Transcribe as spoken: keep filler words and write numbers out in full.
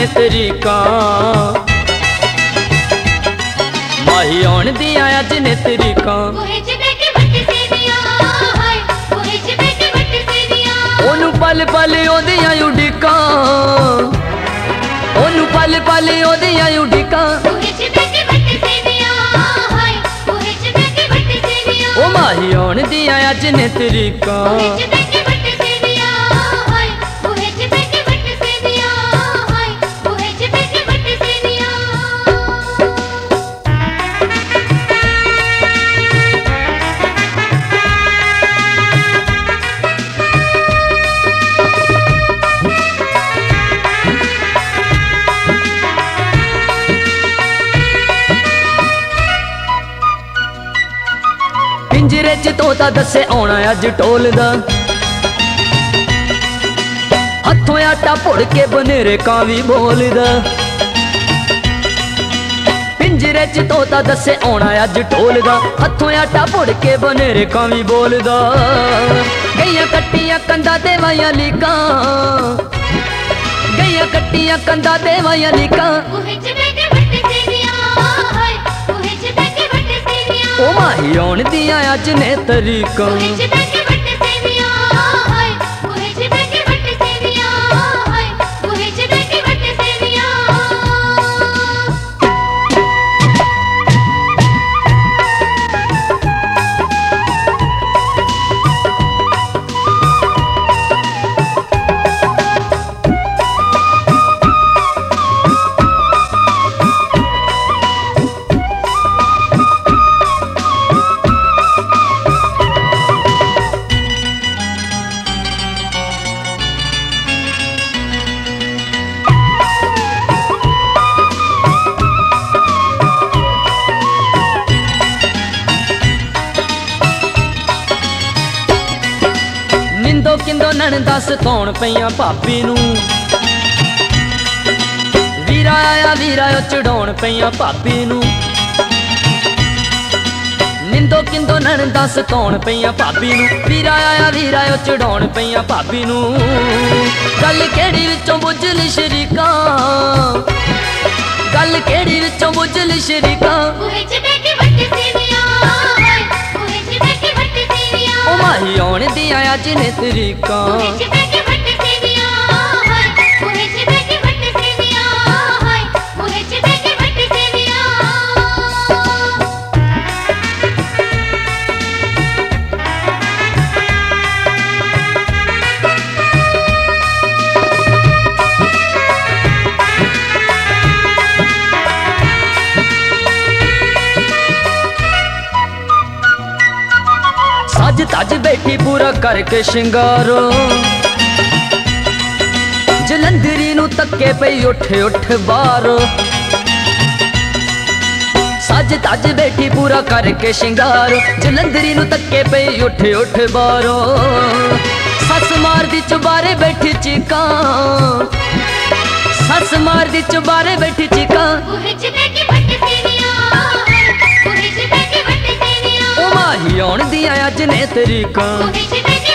ने तरीका, माही आउण दियां अज ने तरीका। ओनू पल पल ओदियां उडिका, ओनू पल पल ओदियां उडिका। ओ माही आउण दियां अज ने तरीका। पिंजरे च तोता दसे आउणा अज टोलदा, हथों आटा भुड़ के बनेरे कां वी बोलदा। पिंजरे च तोता दसे आउणा अज टोलदा, हथों आटा भुड़ के बनेरे कां वी बोलदा। गईयां कट्टियां कंधा ते वाइयां लीकां, गईयां कट्टियां कंधा ते वाइयां लीकां। ओ माही आउण दियां अज ने तरीका। निंदो किंदो नणदा सताउण पईयां भाभी नूं, वीरा आया वीरा चढ़ाउण पईयां भाभी नूं। निंदो किंदो नणदा सताउण पईयां भाभी नूं, वीरा आया वीरा चढ़ाउण पईयां भाभी नूं। गल केड़ी विचों बुझली शरीका, गल केड़ी विचों बुझली शरीका। ओ माही आउण दियां अज ने तरीका। सज तज बैठी पूरा करके शिंगारो, जलंधरी नू तक्के पई उठ उठ बारो। सज तज बैठी पूरा करके शिंगारो, जलंधरी नू तक्के पई उठ उठ बारो। सस मार दी चुबारे बैठी चीका, सस मार दी चुबारे बैठी चीका। ओ माही आउण दियां अज ने तरीका।